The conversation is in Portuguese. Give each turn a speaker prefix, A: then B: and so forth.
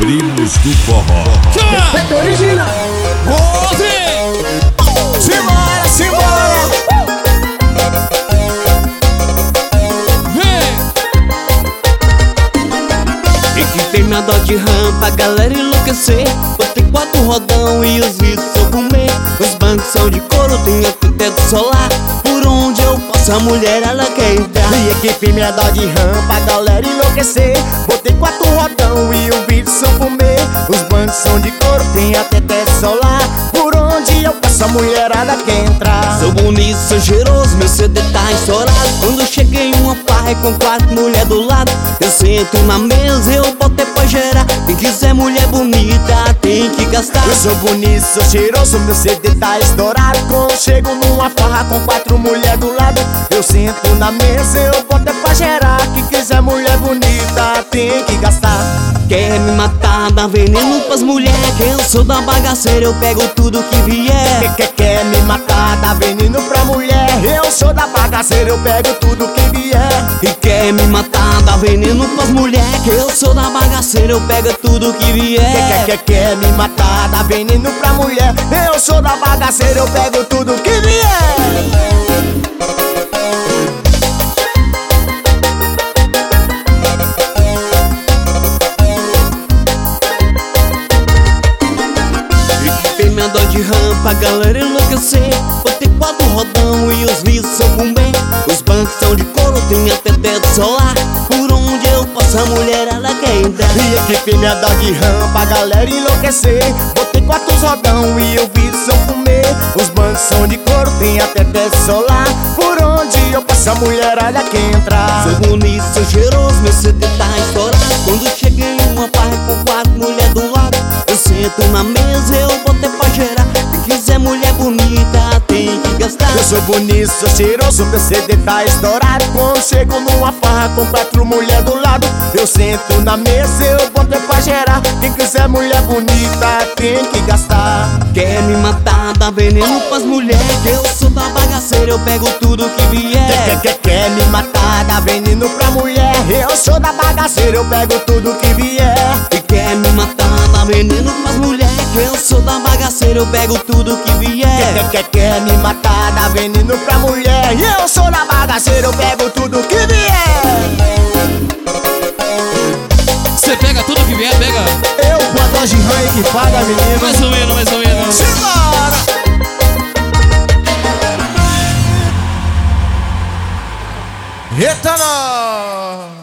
A: Primos do Forró.
B: Respeito original.
C: Simbora, simbora.
D: E que tem minha Dodge Ram pra galera enlouquecer. Botei 4 rodão e os vidros são fumê. Os bancos são de couro, tem até teto solar. Por onde eu passo a mulher ela quer entrar.
C: E equipe minha Dodge Ram pra galera enlouquecer. Botei 4 rodão e o vidro são fumê. Os bancos são de couro, tem até teto solar. Por onde eu passo a mulherada quer entrar.
D: Sou bonito, sou cheiroso, meu CD tá estourado. Quando cheguei em uma farra com 4 mulher do lado, eu sento na mesa, eu botei pra gerar. Quem quiser mulher bonita tem que gastar.
C: Eu sou bonito, sou cheiroso, meu CD tá estourado. Quando chego numa farra com 4 mulher do lado, eu sento na mesa, eu botei pra gerar. Quem quiser mulher bonita tem que gastar.
D: Quer me matar, dá veneno pras mulheres. Que eu sou da bagaceira, eu pego tudo que vier.
C: Quer me matar, dá veneno pra mulher. Eu sou da bagaceira, eu pego tudo que vier.
D: E quer me matar, dá veneno pras mulheres. Que eu sou da bagaceira, eu pego tudo que vier.
C: Quer me matar, dá veneno pra mulher. Eu sou da bagaceira, eu pego tudo que vier.
D: Minha Dodge Ram pra galera enlouquecer. Botei 4 rodão e os vidros são fumê. Os bancos são de couro, tem até teto solar. Por onde eu passo a mulher ela quer entrar.
C: E equipe minha Dodge Ram pra galera enlouquecer. Botei 4 rodão e o vidro são fumê. Os bancos são de couro, tem até teto solar. Por onde eu passo a mulherada quer entrar.
D: Sou bonito, sou cheiroso, meu CD tá estourado. Quando cheguei em uma farra com 4 mulher do lado, eu sento na mesa, eu botei pra gerar. Quem quiser mulher bonita tem que gastar.
C: Eu sou bonito, sou cheiroso, meu CD tá estourado. Quando chego numa farra com 4 mulher do lado, eu sento na mesa, eu botei pra gerar. Quem quiser mulher bonita tem que gastar.
D: Quer me matar, dá veneno pras mulheres. Que eu sou da bagaceira, eu pego tudo que vier.
C: Quer me matar, dá veneno pra mulher. Eu sou da bagaceira, eu pego tudo que vier.
D: E quer me matar, dá veneno pras mulheres. Que eu sou da bagaceira, eu pego tudo que vier.
C: Quer me matar, dá veneno pra mulher. Eu sou da bagaceira, eu pego tudo que vier.
E: Você pega tudo que vier, pega?
C: Eu com a Dodge Ram que paga, menino.
E: Mais ou menos, mais ou menos.
C: Simbora! Eita, nós!